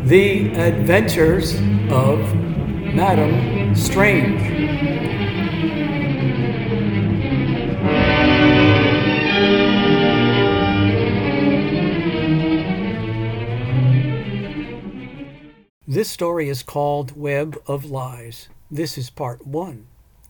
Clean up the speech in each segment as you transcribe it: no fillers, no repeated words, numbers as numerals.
The Adventures of Madame Strange. This story is called Web of Lies. This is part 1.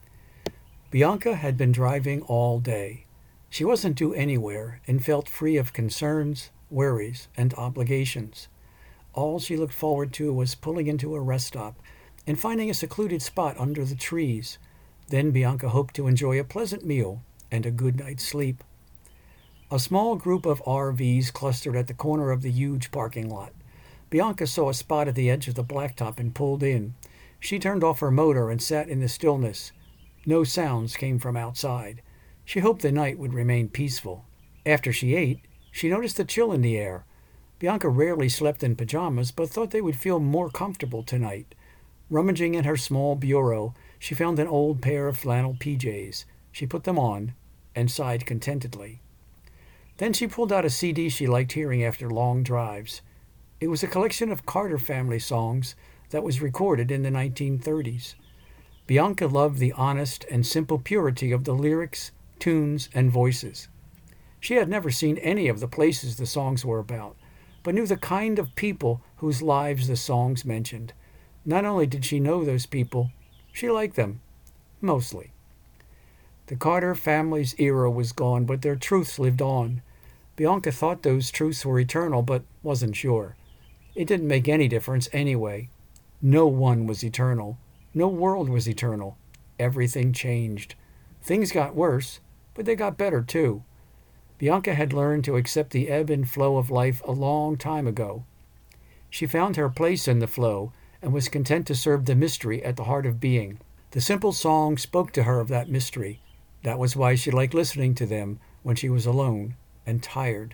Bianca had been driving all day. She wasn't due anywhere and felt free of concerns, worries, and obligations. All she looked forward to was pulling into a rest stop and finding a secluded spot under the trees. Then Bianca hoped to enjoy a pleasant meal and a good night's sleep. A small group of RVs clustered at the corner of the huge parking lot. Bianca saw a spot at the edge of the blacktop and pulled in. She turned off her motor and sat in the stillness. No sounds came from outside. She hoped the night would remain peaceful. After she ate, she noticed a chill in the air. Bianca rarely slept in pajamas, but thought they would feel more comfortable tonight. Rummaging in her small bureau, she found an old pair of flannel PJs. She put them on and sighed contentedly. Then she pulled out a CD she liked hearing after long drives. It was a collection of Carter family songs that was recorded in the 1930s. Bianca loved the honest and simple purity of the lyrics, tunes, and voices. She had never seen any of the places the songs were about, but knew the kind of people whose lives the songs mentioned. Not only did she know those people, she liked them, mostly. The Carter family's era was gone, but their truths lived on. Bianca thought those truths were eternal, but wasn't sure. It didn't make any difference anyway. No one was eternal. No world was eternal. Everything changed. Things got worse, but they got better too. Bianca had learned to accept the ebb and flow of life a long time ago. She found her place in the flow and was content to serve the mystery at the heart of being. The simple song spoke to her of that mystery. That was why she liked listening to them when she was alone and tired.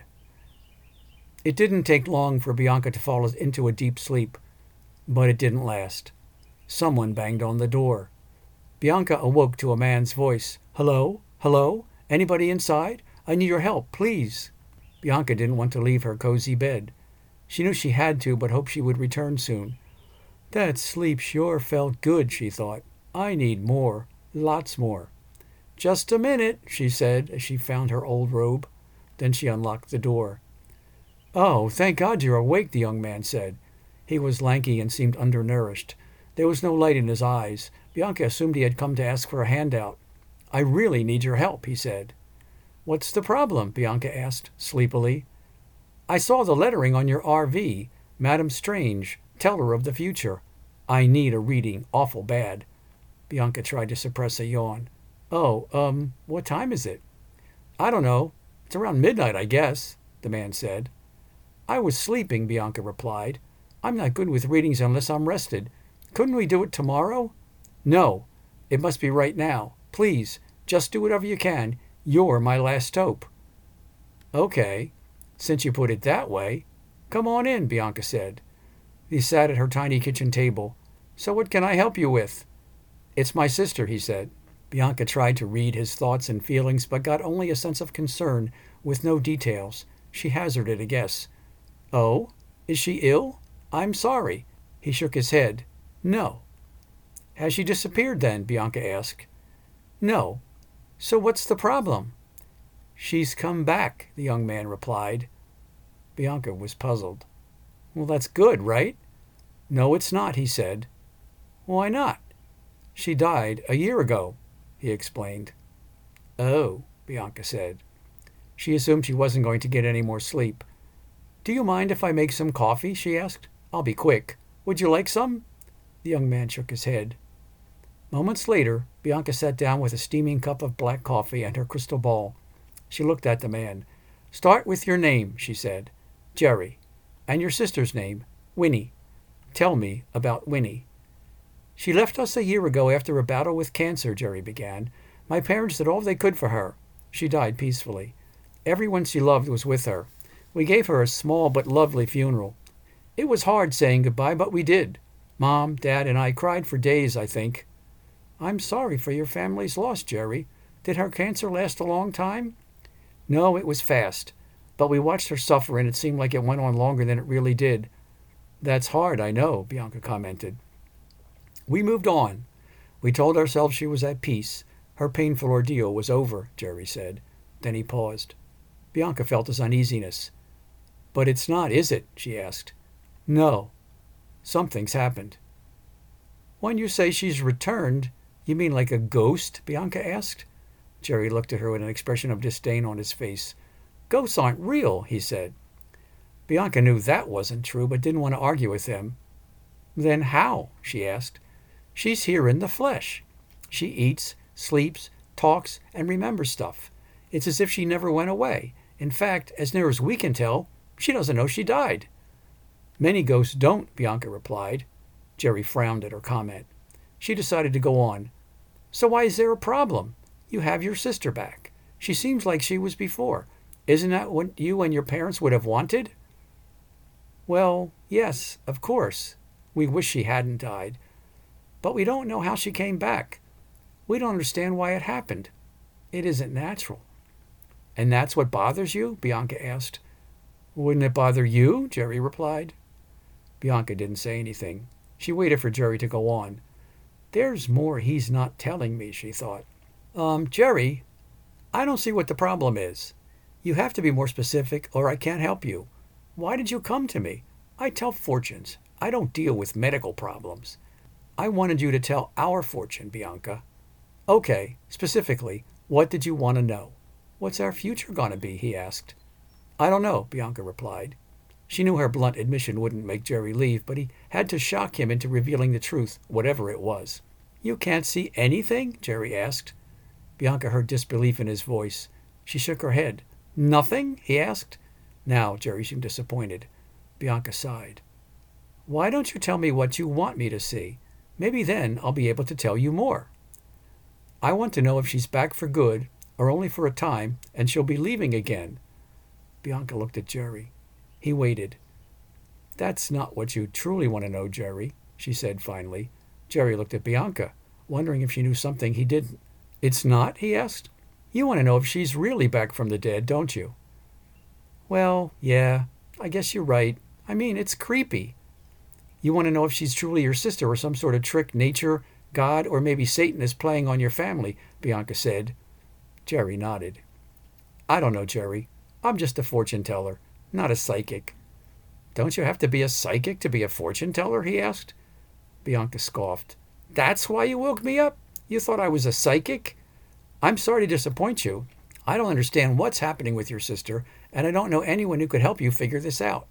It didn't take long for Bianca to fall into a deep sleep, but it didn't last. Someone banged on the door. Bianca awoke to a man's voice. "Hello? Hello? Anybody inside? I need your help, please." Bianca didn't want to leave her cozy bed. She knew she had to, but hoped she would return soon. That sleep sure felt good, she thought. I need more, lots more. "Just a minute," she said as she found her old robe. Then she unlocked the door. "Oh, thank God you're awake," the young man said. He was lanky and seemed undernourished. There was no light in his eyes. Bianca assumed he had come to ask for a handout. "I really need your help," he said. "What's the problem?" Bianca asked, sleepily. "I saw the lettering on your RV, Madame Strange, Teller of the Future. I need a reading, awful bad." Bianca tried to suppress a yawn. "Oh, what time is it?" "I don't know. It's around midnight, I guess," the man said. "I was sleeping," Bianca replied. "I'm not good with readings unless I'm rested. Couldn't we do it tomorrow?" "No. It must be right now. Please, just do whatever you can. You're my last hope." "Okay, since you put it that way. Come on in," Bianca said. He sat at her tiny kitchen table. "So what can I help you with?" "It's my sister," he said. Bianca tried to read his thoughts and feelings, but got only a sense of concern with no details. She hazarded a guess. "Oh, is she ill? I'm sorry." He shook his head. "No." "Has she disappeared then?" Bianca asked. "No. So what's the problem?" "She's come back," the young man replied. Bianca was puzzled. "Well, that's good, right?" "No, it's not," he said. "Why not?" "She died a year ago," he explained. "Oh," Bianca said. She assumed she wasn't going to get any more sleep. "Do you mind if I make some coffee?" she asked. "I'll be quick. Would you like some?" The young man shook his head. Moments later, Bianca sat down with a steaming cup of black coffee and her crystal ball. She looked at the man. "Start with your name," she said. "Jerry. And your sister's name, Winnie. Tell me about Winnie." "She left us a year ago after a battle with cancer," Jerry began. "My parents did all they could for her. She died peacefully. Everyone she loved was with her. We gave her a small but lovely funeral. It was hard saying goodbye, but we did. Mom, Dad, and I cried for days, I think." "I'm sorry for your family's loss, Jerry. Did her cancer last a long time?" "No, it was fast. But we watched her suffer, and it seemed like it went on longer than it really did. That's hard, I know, Bianca commented. We moved on. We told ourselves she was at peace. Her painful ordeal was over, Jerry said. Then he paused. Bianca felt his uneasiness. But it's not, is it? She asked. No. Something's happened. When you say she's returned, you mean like a ghost? Bianca asked. Jerry looked at her with an expression of disdain on his face. Ghosts aren't real, he said. Bianca knew that wasn't true, but didn't want to argue with him. Then how? She asked. She's here in the flesh. She eats, sleeps, talks, and remembers stuff. It's as if she never went away. In fact, as near as we can tell, she doesn't know she died. Many ghosts don't, Bianca replied. Jerry frowned at her comment. She decided to go on. So why is there a problem? You have your sister back. She seems like she was before. Isn't that what you and your parents would have wanted? Well, yes, of course. We wish she hadn't died. But we don't know how she came back. We don't understand why it happened. It isn't natural. And that's what bothers you? Bianca asked. Wouldn't it bother you? Jerry replied. Bianca didn't say anything. She waited for Jerry to go on. There's more he's not telling me, she thought. Jerry, I don't see what the problem is. You have to be more specific or I can't help you. Why did you come to me? I tell fortunes. I don't deal with medical problems. I wanted you to tell our fortune, Bianca. Okay, specifically, what did you want to know? What's our future going to be? He asked. I don't know, Bianca replied. She knew her blunt admission wouldn't make Jerry leave, but he had to shock him into revealing the truth, whatever it was. You can't see anything? Jerry asked. Bianca heard disbelief in his voice. She shook her head. Nothing? He asked. Now Jerry seemed disappointed. Bianca sighed. Why don't you tell me what you want me to see? Maybe then I'll be able to tell you more. I want to know if she's back for good, or only for a time, and she'll be leaving again. Bianca looked at Jerry. He waited. That's not what you truly want to know, Jerry, she said finally. Jerry looked at Bianca, wondering if she knew something he didn't. It's not? He asked. You want to know if she's really back from the dead, don't you? Well, yeah, I guess you're right. I mean, it's creepy. You want to know if she's truly your sister or some sort of trick nature, God, or maybe Satan is playing on your family, Bianca said. Jerry nodded. I don't know, Jerry. I'm just a fortune teller, not a psychic. Don't you have to be a psychic to be a fortune teller? He asked. Bianca scoffed. That's why you woke me up? You thought I was a psychic? I'm sorry to disappoint you. I don't understand what's happening with your sister, and I don't know anyone who could help you figure this out.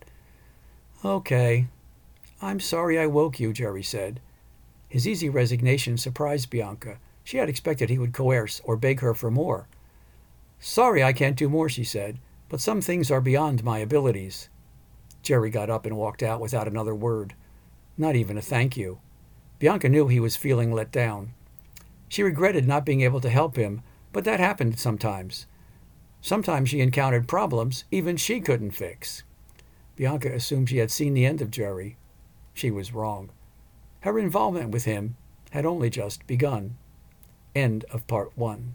Okay. I'm sorry I woke you, Jerry said. His easy resignation surprised Bianca. She had expected he would coerce or beg her for more. Sorry I can't do more, she said, but some things are beyond my abilities. Jerry got up and walked out without another word. Not even a thank you. Bianca knew he was feeling let down. She regretted not being able to help him, but that happened sometimes. Sometimes she encountered problems even she couldn't fix. Bianca assumed she had seen the end of Jerry. She was wrong. Her involvement with him had only just begun. End of part 1.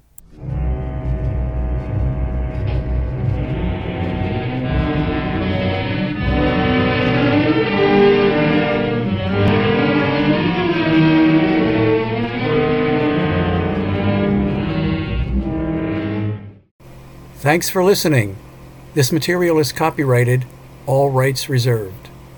Thanks for listening. This material is copyrighted, all rights reserved.